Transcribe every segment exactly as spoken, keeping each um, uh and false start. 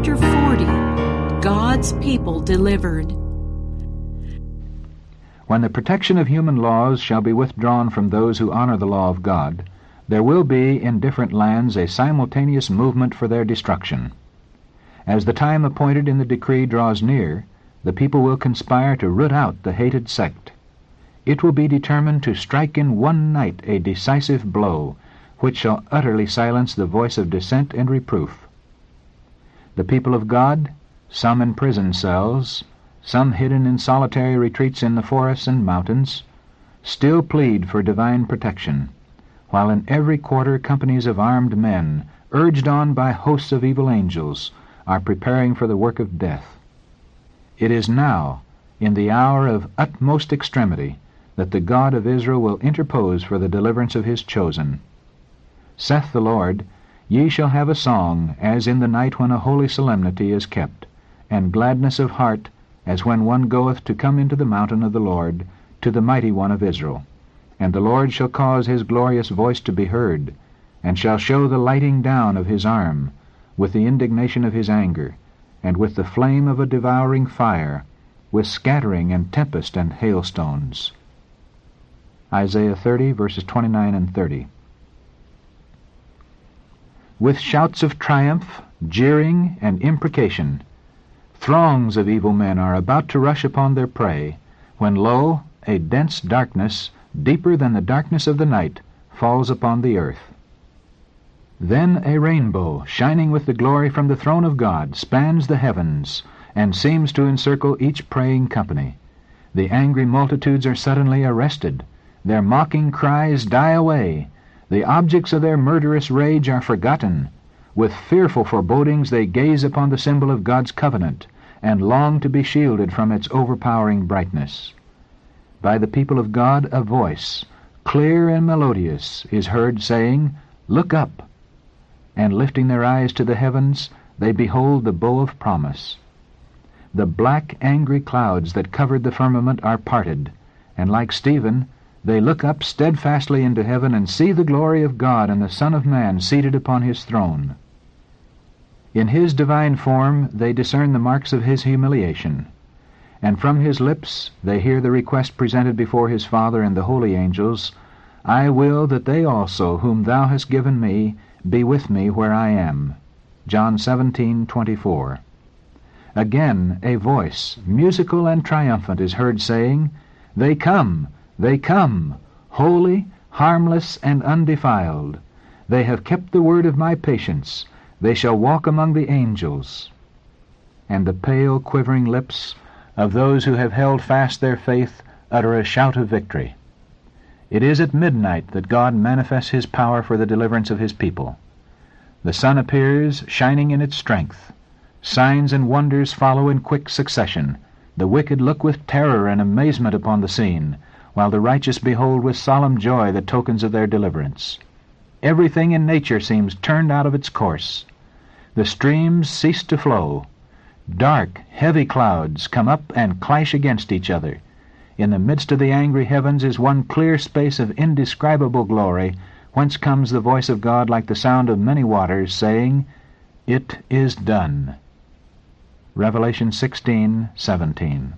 Chapter forty. God's People Delivered. When the protection of human laws shall be withdrawn from those who honor the law of God, there will be in different lands a simultaneous movement for their destruction. As the time appointed in the decree draws near, the people will conspire to root out the hated sect. It will be determined to strike in one night a decisive blow, which shall utterly silence the voice of dissent and reproof. The people of God, some in prison cells, some hidden in solitary retreats in the forests and mountains, still plead for divine protection, while in every quarter companies of armed men, urged on by hosts of evil angels, are preparing for the work of death. It is now, in the hour of utmost extremity, that the God of Israel will interpose for the deliverance of his chosen. Saith the Lord, Ye shall have a song, as in the night when a holy solemnity is kept, and gladness of heart, as when one goeth to come into the mountain of the Lord, to the mighty one of Israel. And the Lord shall cause his glorious voice to be heard, and shall show the lighting down of his arm, with the indignation of his anger, and with the flame of a devouring fire, with scattering and tempest and hailstones. Isaiah thirty, verses twenty-nine and thirty. With shouts of triumph, jeering, and imprecation, throngs of evil men are about to rush upon their prey, when lo, a dense darkness, deeper than the darkness of the night, falls upon the earth. Then a rainbow, shining with the glory from the throne of God, spans the heavens, and seems to encircle each praying company. The angry multitudes are suddenly arrested. Their mocking cries die away. The objects of their murderous rage are forgotten. With fearful forebodings they gaze upon the symbol of God's covenant, and long to be shielded from its overpowering brightness. By the people of God a voice, clear and melodious, is heard saying, Look up! And lifting their eyes to the heavens, they behold the bow of promise. The black, angry clouds that covered the firmament are parted, and like Stephen, they look up steadfastly into heaven and see the glory of God and the Son of Man seated upon his throne. In his divine form they discern the marks of his humiliation, and from his lips they hear the request presented before his Father and the holy angels, I will that they also, whom thou hast given me, be with me where I am. John seventeen twenty-four. Again a voice, musical and triumphant, is heard saying, They come! They come, holy, harmless, and undefiled. They have kept the word of my patience. They shall walk among the angels. And the pale, quivering lips of those who have held fast their faith utter a shout of victory. It is at midnight that God manifests his power for the deliverance of his people. The sun appears, shining in its strength. Signs and wonders follow in quick succession. The wicked look with terror and amazement upon the scene, while the righteous behold with solemn joy the tokens of their deliverance. Everything in nature seems turned out of its course. The streams cease to flow. Dark, heavy clouds come up and clash against each other. In the midst of the angry heavens is one clear space of indescribable glory, whence comes the voice of God like the sound of many waters, saying, It is done. Revelation sixteen seventeen.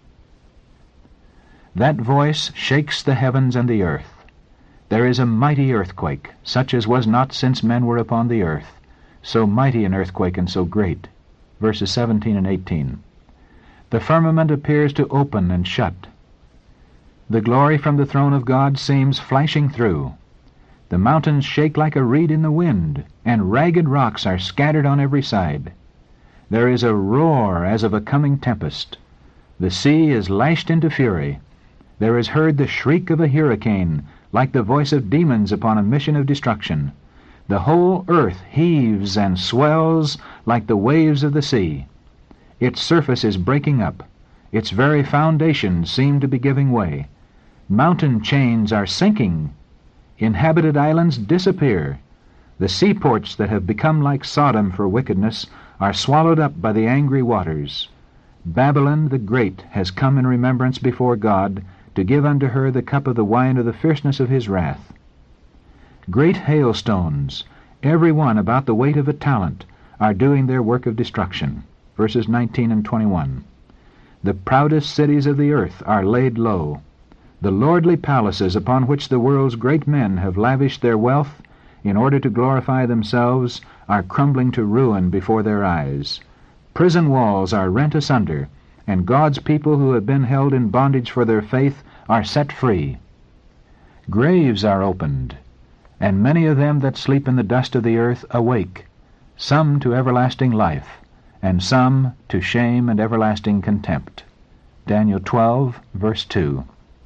That voice shakes the heavens and the earth. There is a mighty earthquake, such as was not since men were upon the earth, so mighty an earthquake and so great. Verses seventeen and eighteen. The firmament appears to open and shut. The glory from the throne of God seems flashing through. The mountains shake like a reed in the wind, and ragged rocks are scattered on every side. There is a roar as of a coming tempest. The sea is lashed into fury. There is heard the shriek of a hurricane, like the voice of demons upon a mission of destruction. The whole earth heaves and swells like the waves of the sea. Its surface is breaking up. Its very foundations seem to be giving way. Mountain chains are sinking. Inhabited islands disappear. The seaports that have become like Sodom for wickedness are swallowed up by the angry waters. Babylon the Great has come in remembrance before God, to give unto her the cup of the wine of the fierceness of his wrath. Great hailstones, every one about the weight of a talent, are doing their work of destruction. Verses nineteen and twenty-one. The proudest cities of the earth are laid low. The lordly palaces upon which the world's great men have lavished their wealth in order to glorify themselves are crumbling to ruin before their eyes. Prison walls are rent asunder, and God's people who have been held in bondage for their faith are set free. Graves are opened, and many of them that sleep in the dust of the earth awake, some to everlasting life, and some to shame and everlasting contempt. Daniel twelve, verse two.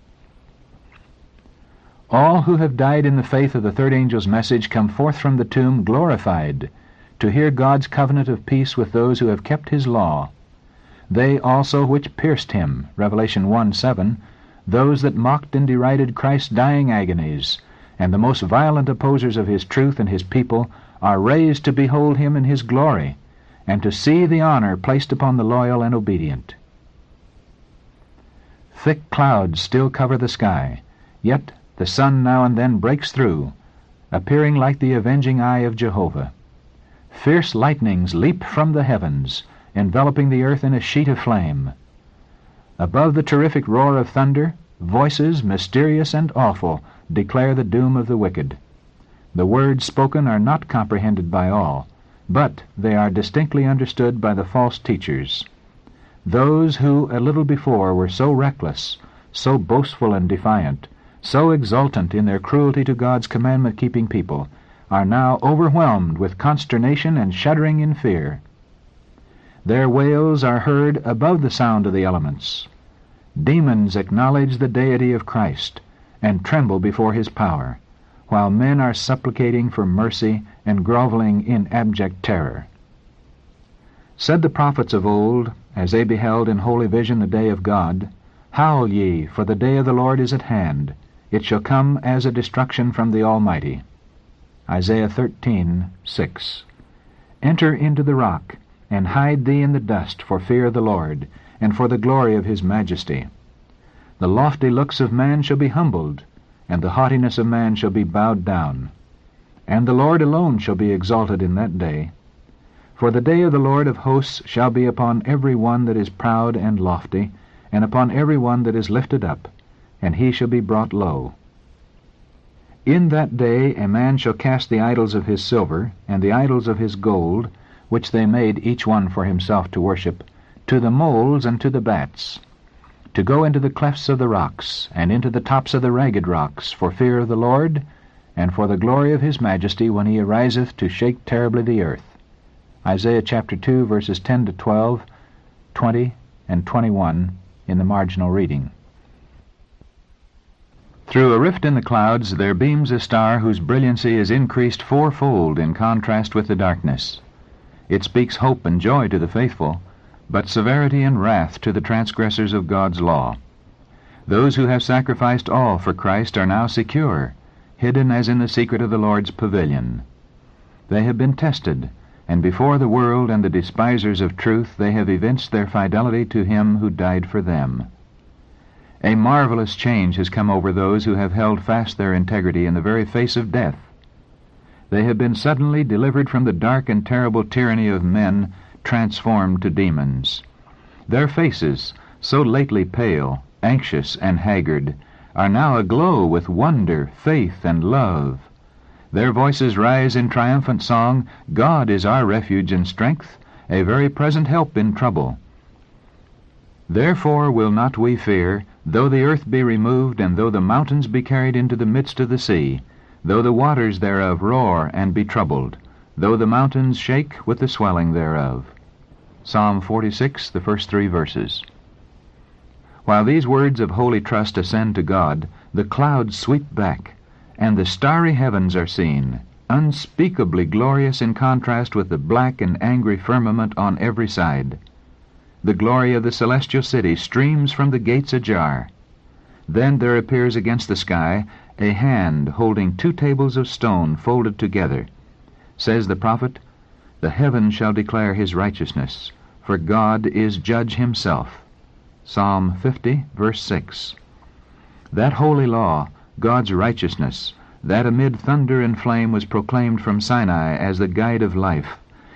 All who have died in the faith of the third angel's message come forth from the tomb glorified, to hear God's covenant of peace with those who have kept his law. They also which pierced him, Revelation one seven, those that mocked and derided Christ's dying agonies, and the most violent opposers of his truth and his people, are raised to behold him in his glory, and to see the honor placed upon the loyal and obedient. Thick clouds still cover the sky, yet the sun now and then breaks through, appearing like the avenging eye of Jehovah. Fierce lightnings leap from the heavens, enveloping the earth in a sheet of flame. Above the terrific roar of thunder, voices mysterious and awful declare the doom of the wicked. The words spoken are not comprehended by all, but they are distinctly understood by the false teachers. Those who a little before were so reckless, so boastful and defiant, so exultant in their cruelty to God's commandment-keeping people, are now overwhelmed with consternation and shuddering in fear. Their wails are heard above the sound of the elements. Demons acknowledge the deity of Christ and tremble before his power, while men are supplicating for mercy and groveling in abject terror. Said the prophets of old, as they beheld in holy vision the day of God, Howl ye, for the day of the Lord is at hand. It shall come as a destruction from the Almighty. Isaiah thirteen six. Enter into the rock, and hide thee in the dust for fear of the Lord, and for the glory of his majesty. The lofty looks of man shall be humbled, and the haughtiness of man shall be bowed down. And the Lord alone shall be exalted in that day. For the day of the Lord of hosts shall be upon every one that is proud and lofty, and upon every one that is lifted up, and he shall be brought low. In that day a man shall cast the idols of his silver, and the idols of his gold, which they made each one for himself to worship, to the moles and to the bats, to go into the clefts of the rocks, and into the tops of the ragged rocks, for fear of the Lord, and for the glory of his majesty, when he ariseth to shake terribly the earth. Isaiah chapter two, verses ten to twelve, twenty, and twenty-one in the marginal reading. Through a rift in the clouds there beams a star whose brilliancy is increased fourfold in contrast with the darkness. It speaks hope and joy to the faithful, but severity and wrath to the transgressors of God's law. Those who have sacrificed all for Christ are now secure, hidden as in the secret of the Lord's pavilion. They have been tested, and before the world and the despisers of truth they have evinced their fidelity to him who died for them. A marvelous change has come over those who have held fast their integrity in the very face of death. They have been suddenly delivered from the dark and terrible tyranny of men, transformed to demons. Their faces, so lately pale, anxious, and haggard, are now aglow with wonder, faith, and love. Their voices rise in triumphant song, God is our refuge and strength, a very present help in trouble. Therefore will not we fear, though the earth be removed, and though the mountains be carried into the midst of the sea, though the waters thereof roar and be troubled, though the mountains shake with the swelling thereof. Psalm forty-six, the first three verses. While these words of holy trust ascend to God, the clouds sweep back, and the starry heavens are seen, unspeakably glorious in contrast with the black and angry firmament on every side. The glory of the celestial city streams from the gates ajar. Then there appears against the sky a hand holding two tables of stone folded together. Says the prophet, The heaven shall declare his righteousness, for God is judge himself. Psalm fifty, verse six. That holy law, God's righteousness, that amid thunder and flame was proclaimed from Sinai as the guide of life,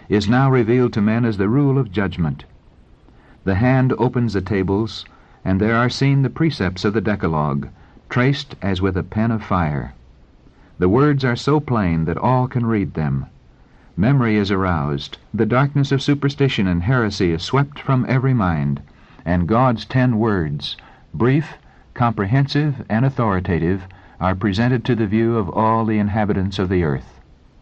is now revealed to men as the rule of judgment. The hand opens the tables, and there are seen the precepts of the Decalogue, traced as with a pen of fire. The words are so plain that all can read them. Memory is aroused, the darkness of superstition and heresy is swept from every mind, and God's ten words, brief, comprehensive, and authoritative, are presented to the view of all the inhabitants of the earth.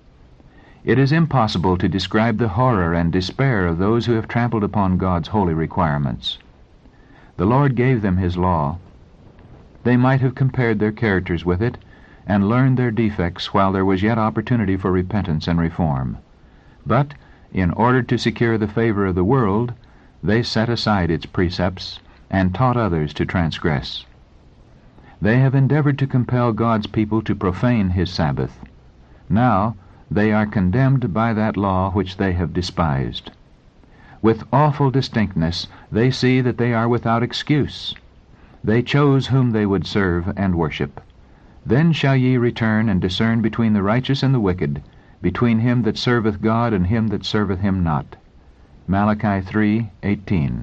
It is impossible to describe the horror and despair of those who have trampled upon God's holy requirements. The Lord gave them His law. They might have compared their characters with it, and learned their defects while there was yet opportunity for repentance and reform. But, in order to secure the favor of the world, they set aside its precepts and taught others to transgress. They have endeavored to compel God's people to profane His Sabbath. Now they are condemned by that law which they have despised. With awful distinctness they see that they are without excuse. They chose whom they would serve and worship. Then shall ye return and discern between the righteous and the wicked, between him that serveth God and him that serveth him not. Malachi three eighteen.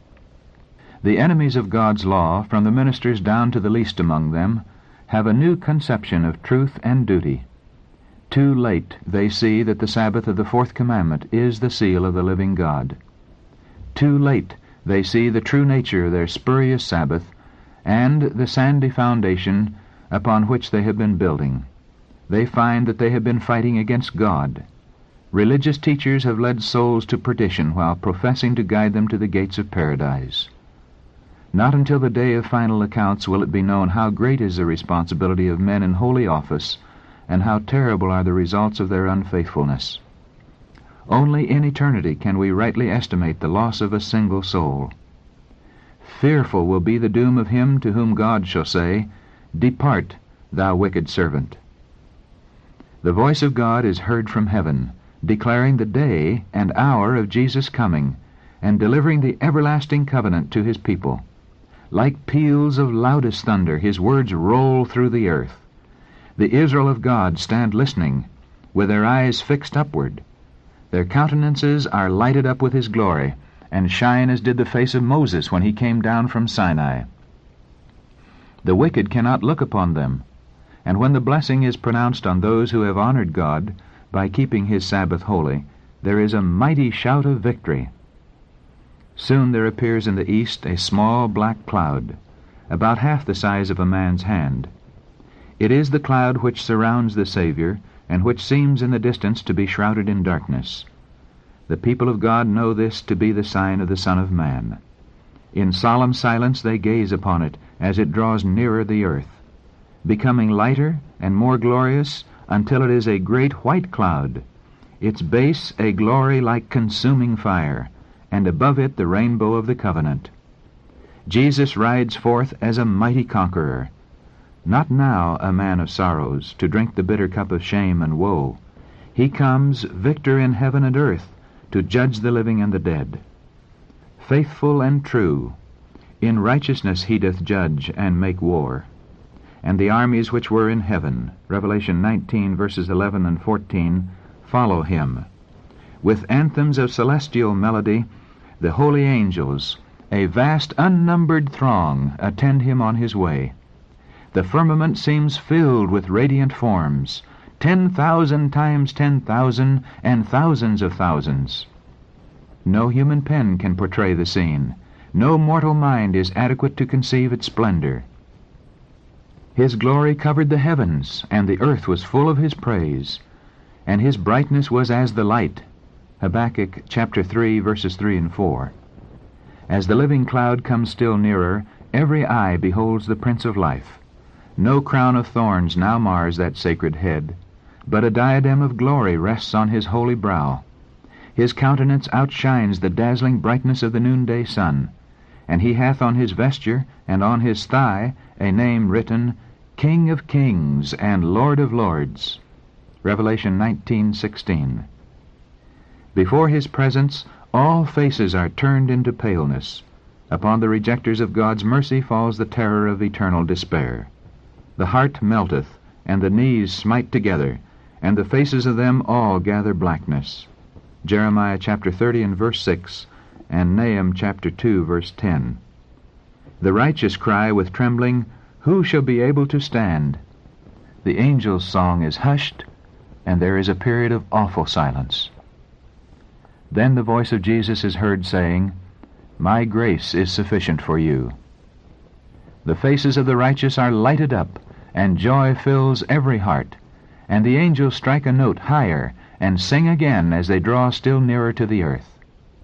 The enemies of God's law, from the ministers down to the least among them, have a new conception of truth and duty. Too late they see that the Sabbath of the fourth commandment is the seal of the living God. Too late they see the true nature of their spurious Sabbath and the sandy foundation upon which they have been building. They find that they have been fighting against God. Religious teachers have led souls to perdition while professing to guide them to the gates of paradise. Not until the day of final accounts will it be known how great is the responsibility of men in holy office, and how terrible are the results of their unfaithfulness. Only in eternity can we rightly estimate the loss of a single soul. Fearful will be the doom of him to whom God shall say, Depart, thou wicked servant. The voice of God is heard from heaven, declaring the day and hour of Jesus' coming, and delivering the everlasting covenant to His people. Like peals of loudest thunder, His words roll through the earth. The Israel of God stand listening, with their eyes fixed upward. Their countenances are lighted up with His glory, and shine as did the face of Moses when he came down from Sinai. The wicked cannot look upon them, and when the blessing is pronounced on those who have honored God by keeping His Sabbath holy, there is a mighty shout of victory. Soon there appears in the east a small black cloud, about half the size of a man's hand. It is the cloud which surrounds the Savior, and which seems in the distance to be shrouded in darkness. The people of God know this to be the sign of the Son of Man. In solemn silence they gaze upon it as it draws nearer the earth, becoming lighter and more glorious until it is a great white cloud, its base a glory like consuming fire, and above it the rainbow of the covenant. Jesus rides forth as a mighty conqueror, not now a man of sorrows, to drink the bitter cup of shame and woe. He comes, victor in heaven and earth, to judge the living and the dead. Faithful and true, in righteousness He doth judge and make war. And the armies which were in heaven, Revelation nineteen, verses eleven and fourteen, follow Him. With anthems of celestial melody, the holy angels, a vast unnumbered throng, attend Him on His way. The firmament seems filled with radiant forms, ten thousand times ten thousand, and thousands of thousands. No human pen can portray the scene. No mortal mind is adequate to conceive its splendor. His glory covered the heavens, and the earth was full of His praise, and His brightness was as the light. Habakkuk chapter three, verses three and four. As the living cloud comes still nearer, every eye beholds the Prince of Life. No crown of thorns now mars that sacred head, but a diadem of glory rests on His holy brow. His countenance outshines the dazzling brightness of the noonday sun, and He hath on His vesture and on His thigh a name written, King of Kings and Lord of Lords. Revelation nineteen sixteen. Before His presence all faces are turned into paleness. Upon the rejectors of God's mercy falls the terror of eternal despair. The heart melteth, and the knees smite together, and the faces of them all gather blackness. Jeremiah chapter thirty and verse six, and Nahum chapter two, verse ten. The righteous cry with trembling, "Who shall be able to stand?" The angel's song is hushed, and there is a period of awful silence. Then the voice of Jesus is heard saying, "My grace is sufficient for you." The faces of the righteous are lighted up, and joy fills every heart, and the angels strike a note higher and sing again as they draw still nearer to the earth.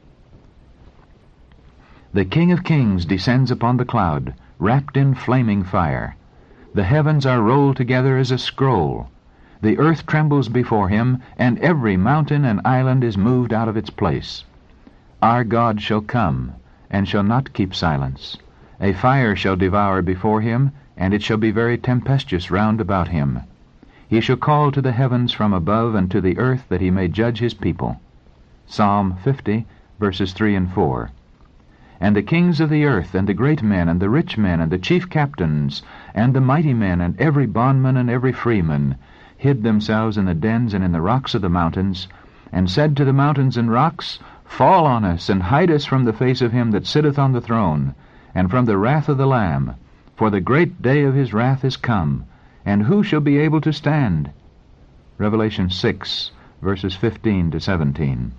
The King of Kings descends upon the cloud, wrapped in flaming fire. The heavens are rolled together as a scroll. The earth trembles before him, and every mountain and island is moved out of its place. Our God shall come, and shall not keep silence. A fire shall devour before him, and it shall be very tempestuous round about him. He shall call to the heavens from above, and to the earth, that he may judge his people. Psalm fifty, verses three and four. And the kings of the earth, and the great men, and the rich men, and the chief captains, and the mighty men, and every bondman and every freeman, hid themselves in the dens and in the rocks of the mountains, and said to the mountains and rocks, Fall on us, and hide us from the face of him that sitteth on the throne, and from the wrath of the Lamb. For the great day of his wrath is come, and who shall be able to stand? Revelation six, verses fifteen to seventeen.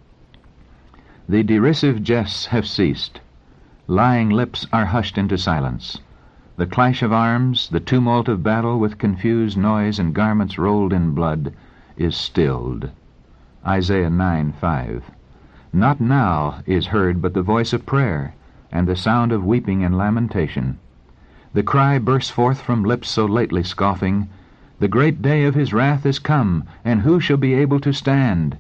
The derisive jests have ceased. Lying lips are hushed into silence. The clash of arms, the tumult of battle with confused noise and garments rolled in blood, is stilled. Isaiah nine, five. Not now is heard but the voice of prayer, and the sound of weeping and lamentation. The cry bursts forth from lips so lately scoffing, The great day of his wrath is come, and who shall be able to stand?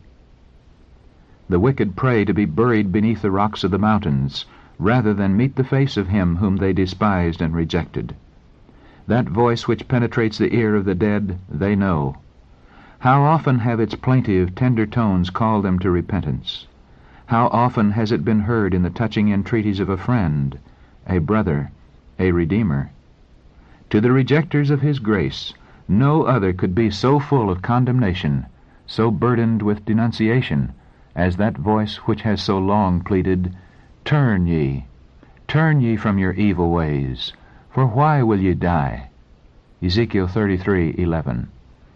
The wicked pray to be buried beneath the rocks of the mountains, rather than meet the face of him whom they despised and rejected. That voice which penetrates the ear of the dead, they know. How often have its plaintive, tender tones called them to repentance? How often has it been heard in the touching entreaties of a friend, a brother, a Redeemer? To the rejectors of his grace, no other could be so full of condemnation, so burdened with denunciation, as that voice which has so long pleaded, Turn ye, turn ye from your evil ways, for why will ye die? Ezekiel thirty-three, eleven.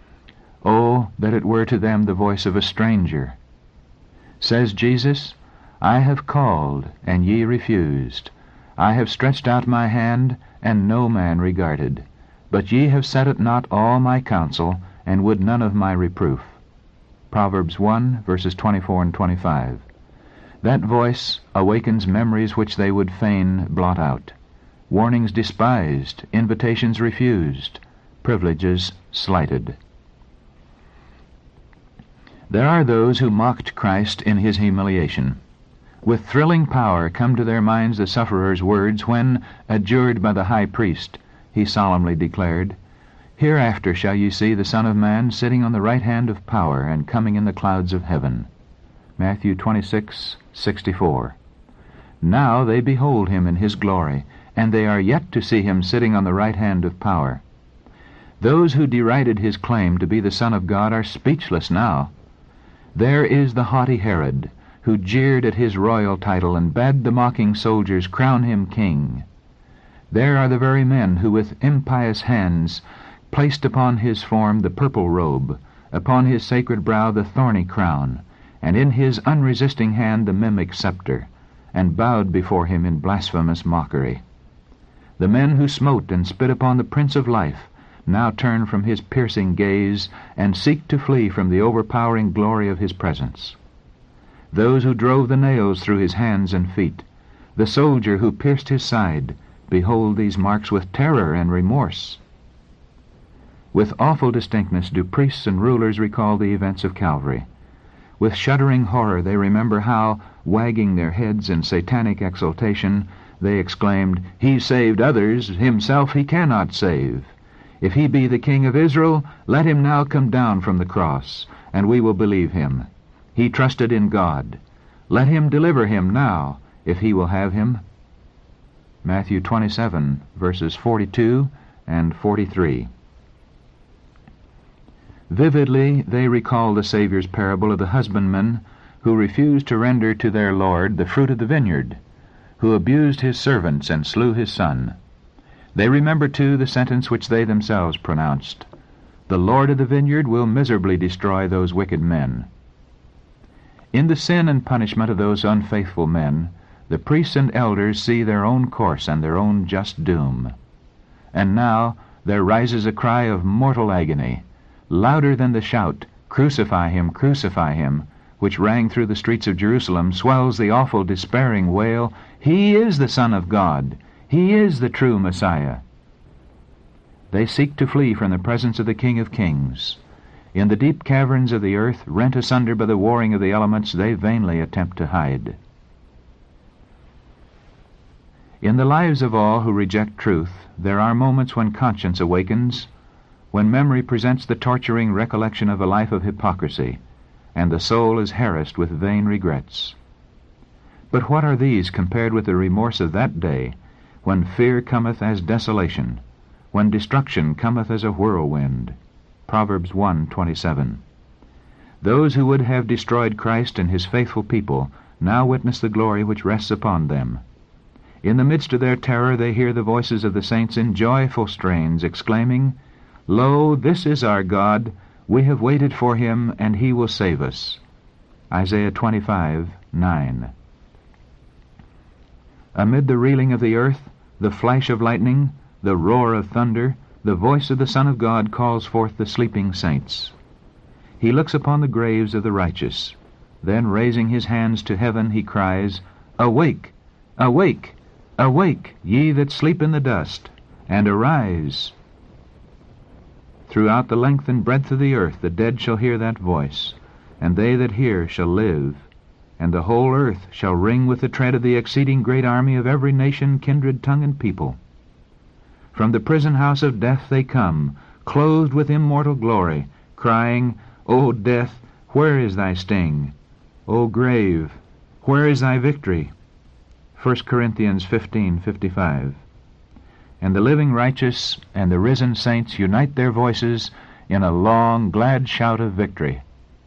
Oh, that it were to them the voice of a stranger. Says Jesus, I have called, and ye refused. I have stretched out my hand, and no man regarded. But ye have set at naught all my counsel, and would none of my reproof. Proverbs one, verses twenty-four and twenty-five. That voice awakens memories which they would fain blot out. Warnings despised, invitations refused, privileges slighted. There are those who mocked Christ in his humiliation. With thrilling power come to their minds the sufferer's words when, adjured by the high priest, he solemnly declared, Hereafter shall ye see the Son of Man sitting on the right hand of power and coming in the clouds of heaven. Matthew twenty-six, sixty-four. Now they behold him in his glory, and they are yet to see him sitting on the right hand of power. Those who derided his claim to be the Son of God are speechless now. There is the haughty Herod, who jeered at his royal title and bade the mocking soldiers crown him king. There are the very men who with impious hands placed upon his form the purple robe, upon his sacred brow the thorny crown, and in his unresisting hand the mimic scepter, and bowed before him in blasphemous mockery. The men who smote and spit upon the Prince of Life now turn from his piercing gaze and seek to flee from the overpowering glory of his presence. Those who drove the nails through his hands and feet, the soldier who pierced his side, behold these marks with terror and remorse. With awful distinctness do priests and rulers recall the events of Calvary. With shuddering horror they remember how, wagging their heads in satanic exultation, they exclaimed, He saved others, himself he cannot save. If he be the King of Israel, let him now come down from the cross, and we will believe him. He trusted in God. Let him deliver him now, if he will have him. Matthew twenty-seven, verses forty-two and forty-three. Vividly they recall the Savior's parable of the husbandman who refused to render to their Lord the fruit of the vineyard, who abused his servants and slew his son. They remember, too, the sentence which they themselves pronounced: "The Lord of the vineyard will miserably destroy those wicked men." In the sin and punishment of those unfaithful men, the priests and elders see their own course and their own just doom. And now there rises a cry of mortal agony, louder than the shout, "Crucify him, crucify him," which rang through the streets of Jerusalem, swells the awful despairing wail, "He is the Son of God! He is the true Messiah!" They seek to flee from the presence of the King of Kings. In the deep caverns of the earth, rent asunder by the warring of the elements, they vainly attempt to hide. In the lives of all who reject truth, there are moments when conscience awakens, when memory presents the torturing recollection of a life of hypocrisy, and the soul is harassed with vain regrets. But what are these compared with the remorse of that day, when fear cometh as desolation, when destruction cometh as a whirlwind? Proverbs one twenty-seven. Those who would have destroyed Christ and his faithful people now witness the glory which rests upon them. In the midst of their terror they hear the voices of the saints in joyful strains, exclaiming, "Lo, this is our God! We have waited for him, and he will save us." Isaiah twenty-five nine. Amid the reeling of the earth, the flash of lightning, the roar of thunder, the voice of the Son of God calls forth the sleeping saints. He looks upon the graves of the righteous. Then, raising his hands to heaven, he cries, "Awake! Awake! Awake, ye that sleep in the dust, and arise!" Throughout the length and breadth of the earth the dead shall hear that voice, and they that hear shall live, and the whole earth shall ring with the tread of the exceeding great army of every nation, kindred, tongue, and people. From the prison house of death they come, clothed with immortal glory, crying, "O death, where is thy sting? O grave, where is thy victory?" First Corinthians fifteen fifty-five. And the living righteous and the risen saints unite their voices in a long, glad shout of victory.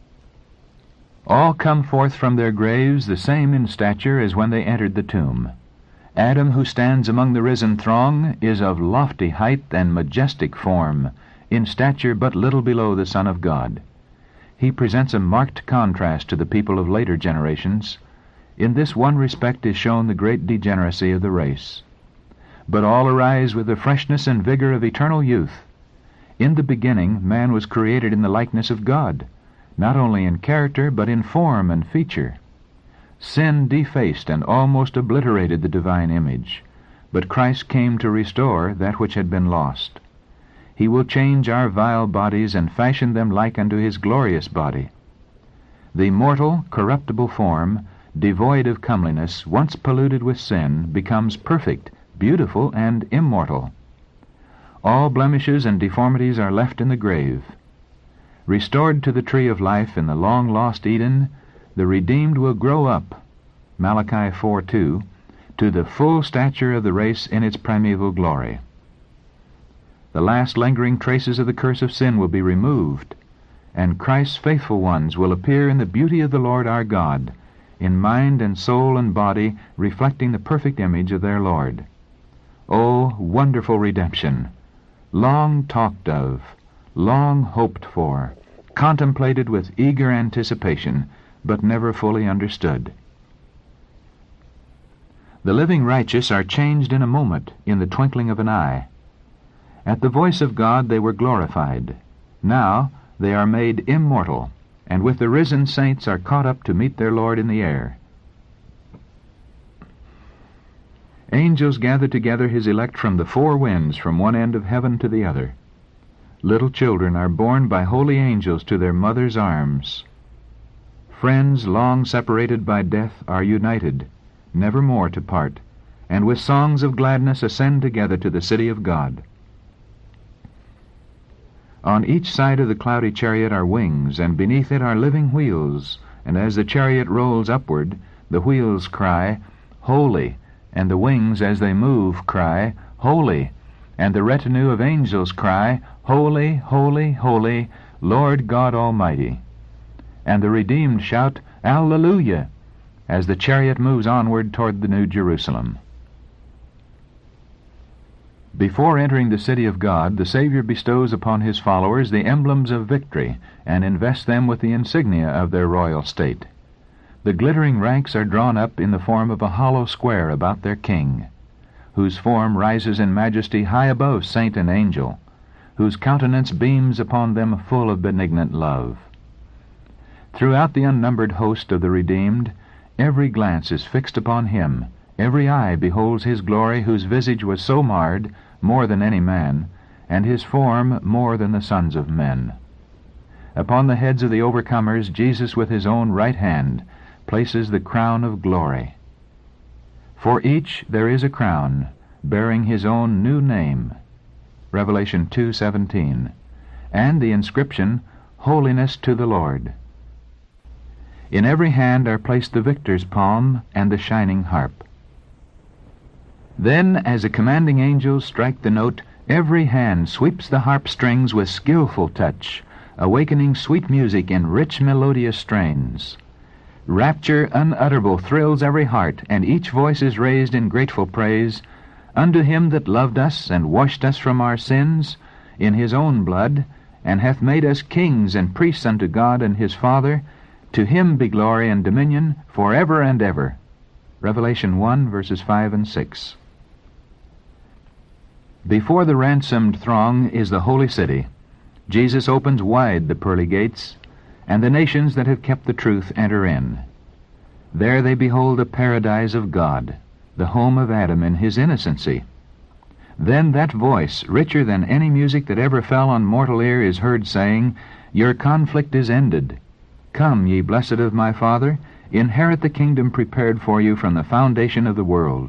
All come forth from their graves the same in stature as when they entered the tomb. Adam, who stands among the risen throng, is of lofty height and majestic form, in stature but little below the Son of God. He presents a marked contrast to the people of later generations. In this one respect is shown the great degeneracy of the race. But all arise with the freshness and vigor of eternal youth. In the beginning, man was created in the likeness of God, not only in character, but in form and feature. Sin defaced and almost obliterated the divine image, but Christ came to restore that which had been lost. He will change our vile bodies and fashion them like unto his glorious body. The mortal, corruptible form, devoid of comeliness, once polluted with sin, becomes perfect, beautiful, and immortal. All blemishes and deformities are left in the grave. Restored to the tree of life in the long-lost Eden, the redeemed will grow up, Malachi four two, to the full stature of the race in its primeval glory. The last lingering traces of the curse of sin will be removed, and Christ's faithful ones will appear in the beauty of the Lord our God, in mind and soul and body reflecting the perfect image of their Lord. O wonderful redemption, long talked of, long hoped for, contemplated with eager anticipation, but never fully understood. The living righteous are changed in a moment, in the twinkling of an eye. At the voice of God they were glorified. Now they are made immortal, and with the risen saints are caught up to meet their Lord in the air. Angels gather together his elect from the four winds, from one end of heaven to the other. Little children are borne by holy angels to their mother's arms. Friends long separated by death are united, never more to part, and with songs of gladness ascend together to the city of God. On each side of the cloudy chariot are wings, and beneath it are living wheels, and as the chariot rolls upward, the wheels cry, "Holy," and the wings, as they move, cry, "Holy," and the retinue of angels cry, "Holy, holy, holy, Lord God Almighty." And the redeemed shout, Alleluia, as the chariot moves onward toward the New Jerusalem. Before entering the city of God, the Savior bestows upon his followers the emblems of victory and invests them with the insignia of their royal state. The glittering ranks are drawn up in the form of a hollow square about their King, whose form rises in majesty high above saint and angel, whose countenance beams upon them full of benignant love. Throughout the unnumbered host of the redeemed, every glance is fixed upon him, every eye beholds his glory, whose visage was so marred, more than any man, and his form more than the sons of men. Upon the heads of the overcomers, Jesus with his own right hand places the crown of glory. For each there is a crown, bearing his own new name, Revelation two seventeen, and the inscription, Holiness to the Lord. In every hand are placed the victor's palm and the shining harp. Then, as the commanding angels strike the note, every hand sweeps the harp strings with skillful touch, awakening sweet music in rich melodious strains. Rapture unutterable thrills every heart, and each voice is raised in grateful praise unto him that loved us and washed us from our sins in his own blood, and hath made us kings and priests unto God and his Father. To him be glory and dominion for ever and ever. Revelation one, verses five and six. Before the ransomed throng is the holy city. Jesus opens wide the pearly gates, and the nations that have kept the truth enter in. There they behold the paradise of God, the home of Adam in his innocency. Then that voice, richer than any music that ever fell on mortal ear, is heard saying, Your conflict is ended. Come, ye blessed of my Father, inherit the kingdom prepared for you from the foundation of the world.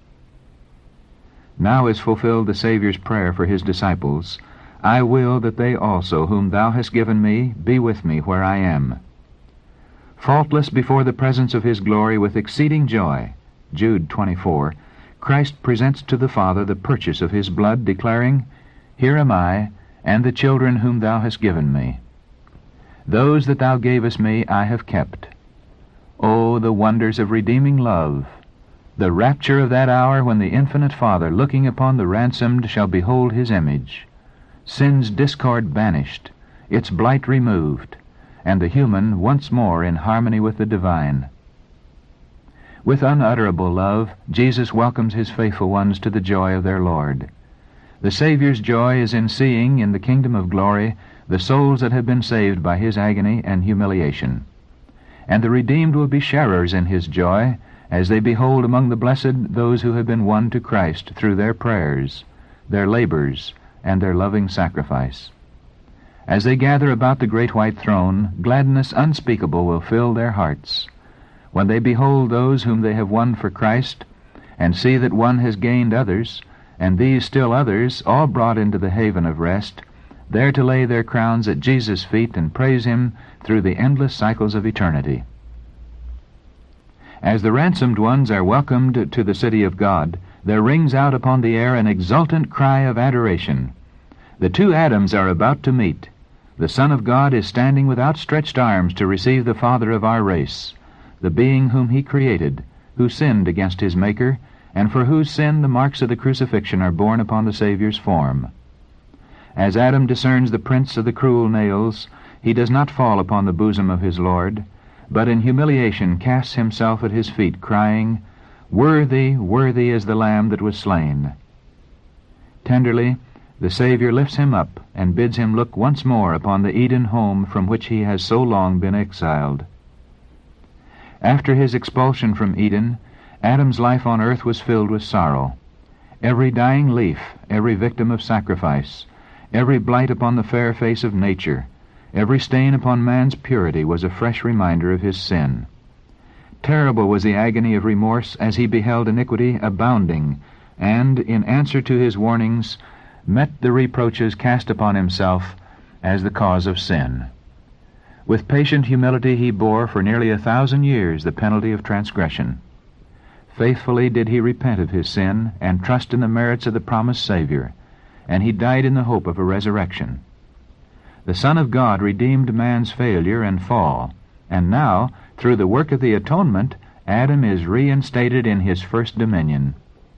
Now is fulfilled the Saviour's prayer for his disciples, I will that they also, whom thou hast given me, be with me where I am. Faultless before the presence of his glory with exceeding joy, Jude twenty-four, Christ presents to the Father the purchase of his blood, declaring, Here am I, and the children whom thou hast given me. Those that thou gavest me I have kept. O the wonders of redeeming love! The rapture of that hour when the infinite Father, looking upon the ransomed, shall behold his image. Sin's discord banished, its blight removed, and the human once more in harmony with the divine. With unutterable love, Jesus welcomes his faithful ones to the joy of their Lord. The Savior's joy is in seeing, in the kingdom of glory, the souls that have been saved by his agony and humiliation. And the redeemed will be sharers in his joy, as they behold among the blessed those who have been won to Christ through their prayers, their labors, and their loving sacrifice. As they gather about the great white throne, gladness unspeakable will fill their hearts. When they behold those whom they have won for Christ, and see that one has gained others, and these still others, all brought into the haven of rest, there to lay their crowns at Jesus' feet and praise him through the endless cycles of eternity. As the ransomed ones are welcomed to the city of God, there rings out upon the air an exultant cry of adoration. The two Adams are about to meet. The Son of God is standing with outstretched arms to receive the Father of our race, the being whom he created, who sinned against his Maker, and for whose sin the marks of the crucifixion are borne upon the Savior's form. As Adam discerns the prints of the cruel nails, he does not fall upon the bosom of his Lord, but in humiliation casts himself at his feet, crying, Worthy, worthy is the Lamb that was slain. Tenderly, the Savior lifts him up and bids him look once more upon the Eden home from which he has so long been exiled. After his expulsion from Eden, Adam's life on earth was filled with sorrow. Every dying leaf, every victim of sacrifice, every blight upon the fair face of nature, every stain upon man's purity was a fresh reminder of his sin. Terrible was the agony of remorse as he beheld iniquity abounding, and, in answer to his warnings, met the reproaches cast upon himself as the cause of sin. With patient humility he bore for nearly a thousand years the penalty of transgression. Faithfully did he repent of his sin and trust in the merits of the promised Savior, and he died in the hope of a resurrection. The Son of God redeemed man's failure and fall, and now, through the work of the atonement, Adam is reinstated in his first dominion.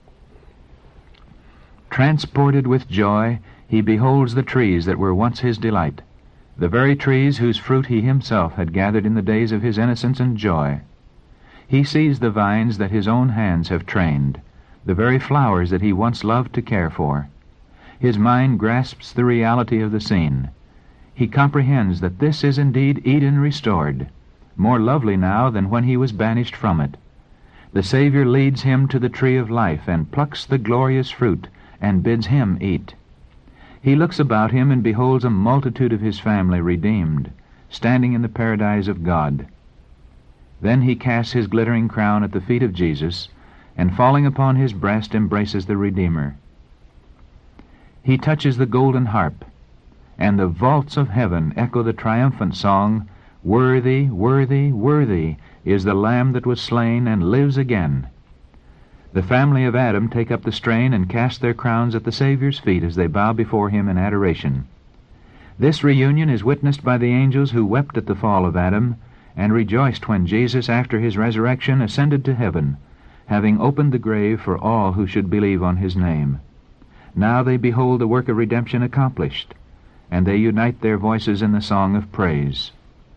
Transported with joy, he beholds the trees that were once his delight, the very trees whose fruit he himself had gathered in the days of his innocence and joy. He sees the vines that his own hands have trained, the very flowers that he once loved to care for. His mind grasps the reality of the scene. He comprehends that this is indeed Eden restored, more lovely now than when he was banished from it. The Savior leads him to the tree of life and plucks the glorious fruit and bids him eat. He looks about him and beholds a multitude of his family redeemed, standing in the paradise of God. Then he casts his glittering crown at the feet of Jesus, and falling upon his breast embraces the Redeemer. He touches the golden harp, and the vaults of heaven echo the triumphant song, "Worthy, worthy, worthy is the Lamb that was slain and lives again." The family of Adam take up the strain and cast their crowns at the Savior's feet as they bow before him in adoration. This reunion is witnessed by the angels who wept at the fall of Adam and rejoiced when Jesus, after his resurrection, ascended to heaven, having opened the grave for all who should believe on his name. Now they behold the work of redemption accomplished, and they unite their voices in the song of praise.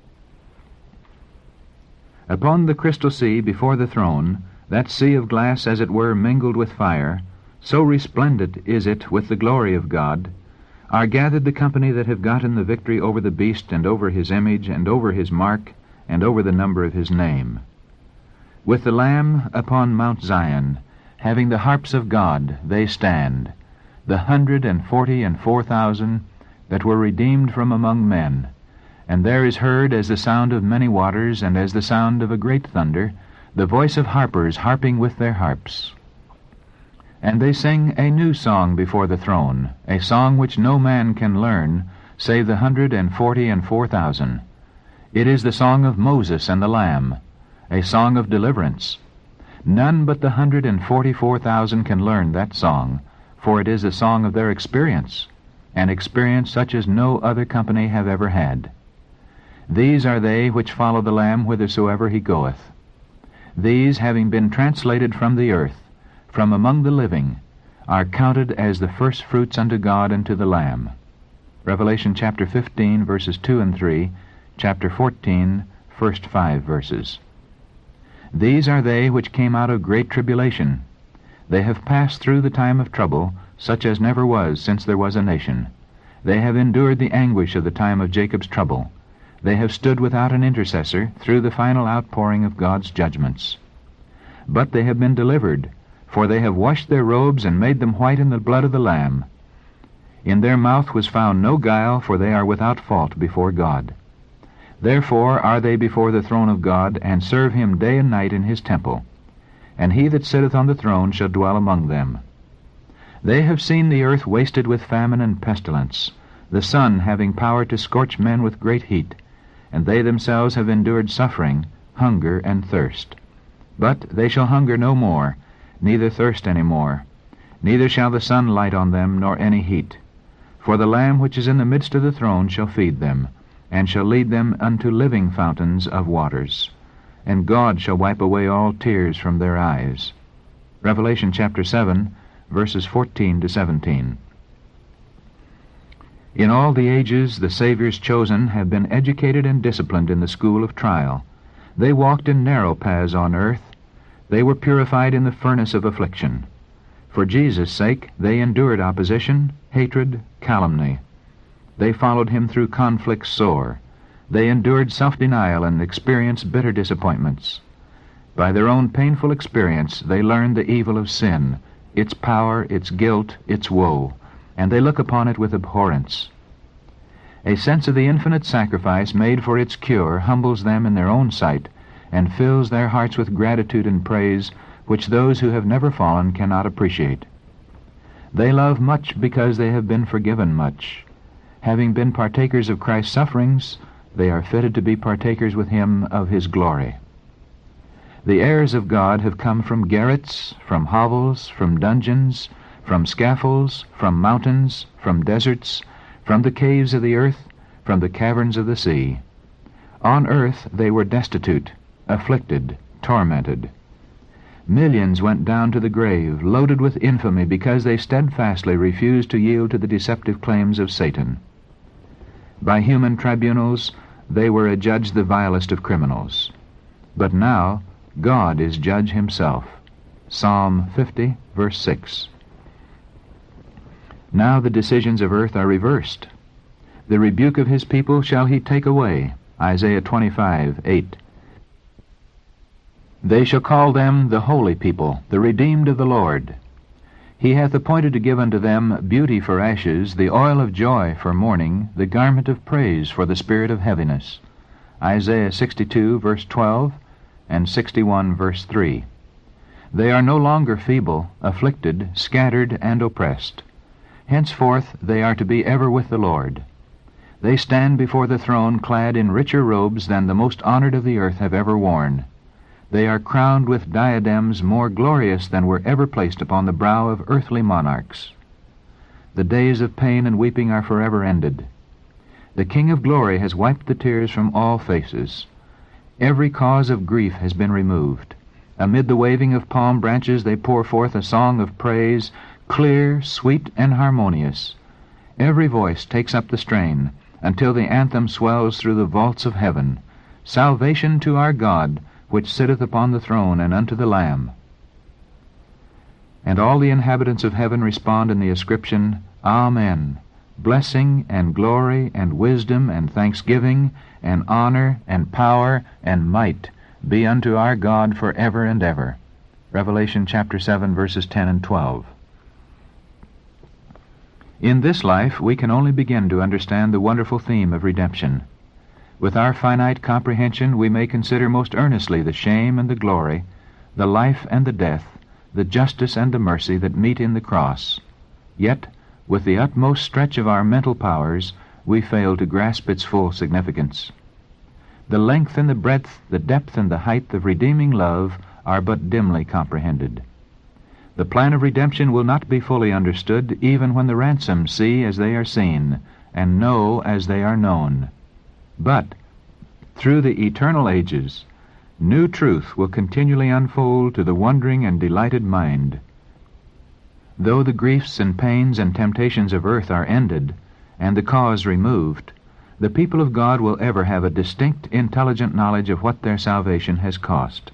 Upon the crystal sea before the throne, that sea of glass as it were mingled with fire, so resplendent is it with the glory of God, are gathered the company that have gotten the victory over the beast and over his image and over his mark and over the number of his name. With the Lamb upon Mount Zion, having the harps of God, they stand, the hundred and forty and four thousand that were redeemed from among men. And there is heard, as the sound of many waters, and as the sound of a great thunder, the voice of harpers harping with their harps. And they sing a new song before the throne, a song which no man can learn, save the hundred and forty and four thousand. It is the song of Moses and the Lamb, a song of deliverance. None but the hundred and forty-four thousand can learn that song, for it is a song of their experience, an experience such as no other company have ever had. These are they which follow the Lamb whithersoever he goeth. These, having been translated from the earth, from among the living, are counted as the first fruits unto God and to the Lamb. Revelation chapter fifteen, verses two and three, chapter fourteen, first five verses. These are they which came out of great tribulation. They have passed through the time of trouble, such as never was since there was a nation. They have endured the anguish of the time of Jacob's trouble. They have stood without an intercessor through the final outpouring of God's judgments. But they have been delivered, for they have washed their robes and made them white in the blood of the Lamb. In their mouth was found no guile, for they are without fault before God. Therefore are they before the throne of God, and serve him day and night in his temple. And he that sitteth on the throne shall dwell among them. They have seen the earth wasted with famine and pestilence, the sun having power to scorch men with great heat, and they themselves have endured suffering, hunger, and thirst. But they shall hunger no more, neither thirst any more, neither shall the sun light on them, nor any heat. For the Lamb which is in the midst of the throne shall feed them, and shall lead them unto living fountains of waters. And God shall wipe away all tears from their eyes. Revelation chapter seven, verses fourteen to seventeen. In all the ages the Savior's chosen have been educated and disciplined in the school of trial. They walked in narrow paths on earth. They were purified in the furnace of affliction. For Jesus' sake they endured opposition, hatred, calumny. They followed him through conflicts sore. They endured self-denial and experienced bitter disappointments. By their own painful experience they learned the evil of sin, its power, its guilt, its woe, and they look upon it with abhorrence. A sense of the infinite sacrifice made for its cure humbles them in their own sight, and fills their hearts with gratitude and praise which those who have never fallen cannot appreciate. They love much because they have been forgiven much. Having been partakers of Christ's sufferings, they are fitted to be partakers with him of his glory. The heirs of God have come from garrets, from hovels, from dungeons, from scaffolds, from mountains, from deserts, from the caves of the earth, from the caverns of the sea. On earth they were destitute, afflicted, tormented. Millions went down to the grave, loaded with infamy, because they steadfastly refused to yield to the deceptive claims of Satan. By human tribunals they were adjudged the vilest of criminals. But now God is judge himself. Psalm fifty, verse six. Now the decisions of earth are reversed. The rebuke of his people shall he take away. Isaiah twenty-five, eight. They shall call them the holy people, the redeemed of the Lord. He hath appointed to give unto them beauty for ashes, the oil of joy for mourning, the garment of praise for the spirit of heaviness. Isaiah sixty-two, verse twelve, and sixty-one, verse three. They are no longer feeble, afflicted, scattered, and oppressed. Henceforth they are to be ever with the Lord. They stand before the throne clad in richer robes than the most honored of the earth have ever worn. They are crowned with diadems more glorious than were ever placed upon the brow of earthly monarchs. The days of pain and weeping are forever ended. The King of glory has wiped the tears from all faces. Every cause of grief has been removed. Amid the waving of palm branches they pour forth a song of praise, clear, sweet, and harmonious. Every voice takes up the strain, until the anthem swells through the vaults of heaven. Salvation to our God, which sitteth upon the throne, and unto the Lamb. And all the inhabitants of heaven respond in the ascription, Amen. Blessing and glory and wisdom and thanksgiving and honor and power and might be unto our God for ever and ever. Revelation chapter seven, verses ten and twelve. In this life we can only begin to understand the wonderful theme of redemption. With our finite comprehension we may consider most earnestly the shame and the glory, the life and the death, the justice and the mercy that meet in the cross. Yet, with the utmost stretch of our mental powers, we fail to grasp its full significance. The length and the breadth, the depth and the height of redeeming love are but dimly comprehended. The plan of redemption will not be fully understood even when the ransomed see as they are seen, and know as they are known. But, through the eternal ages, new truth will continually unfold to the wondering and delighted mind. Though the griefs and pains and temptations of earth are ended, and the cause removed, the people of God will ever have a distinct, intelligent knowledge of what their salvation has cost.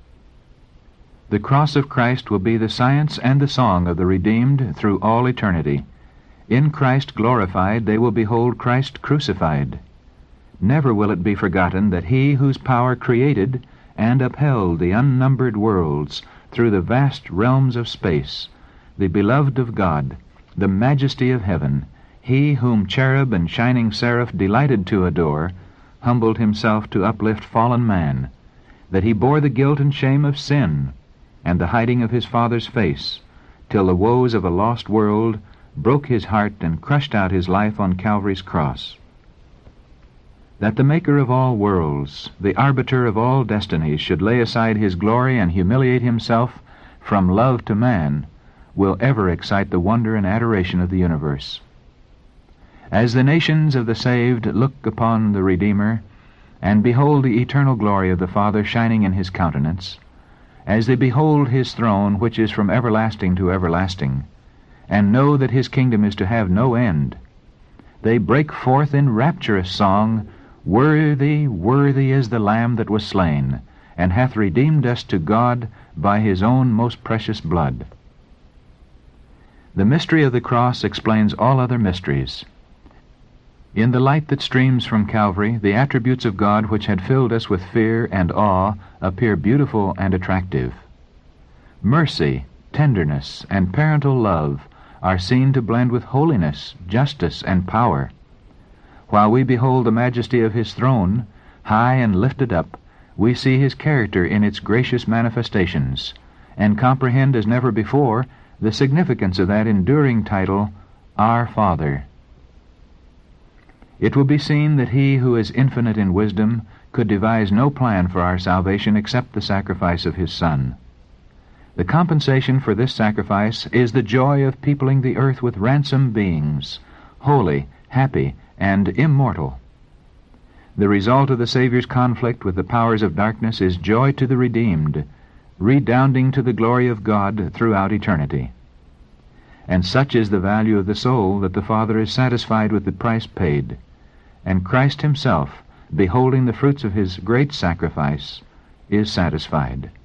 The cross of Christ will be the science and the song of the redeemed through all eternity. In Christ glorified, they will behold Christ crucified. Never will it be forgotten that He whose power created and upheld the unnumbered worlds through the vast realms of space, the beloved of God, the majesty of heaven, He whom cherub and shining seraph delighted to adore, humbled Himself to uplift fallen man, that He bore the guilt and shame of sin, and the hiding of His Father's face, till the woes of a lost world broke His heart and crushed out His life on Calvary's cross. That the Maker of all worlds, the arbiter of all destinies, should lay aside His glory and humiliate Himself from love to man, will ever excite the wonder and adoration of the universe. As the nations of the saved look upon the Redeemer, and behold the eternal glory of the Father shining in His countenance, as they behold His throne, which is from everlasting to everlasting, and know that His kingdom is to have no end, they break forth in rapturous song, Worthy, worthy is the Lamb that was slain, and hath redeemed us to God by His own most precious blood. The mystery of the cross explains all other mysteries. In the light that streams from Calvary, the attributes of God which had filled us with fear and awe appear beautiful and attractive. Mercy, tenderness, and parental love are seen to blend with holiness, justice, and power. While we behold the majesty of His throne, high and lifted up, we see His character in its gracious manifestations, and comprehend as never before the significance of that enduring title, Our Father. It will be seen that He who is infinite in wisdom could devise no plan for our salvation except the sacrifice of His Son. The compensation for this sacrifice is the joy of peopling the earth with ransomed beings, holy, happy, and immortal. The result of the Savior's conflict with the powers of darkness is joy to the redeemed, redounding to the glory of God throughout eternity. And such is the value of the soul that the Father is satisfied with the price paid, and Christ himself, beholding the fruits of his great sacrifice, is satisfied.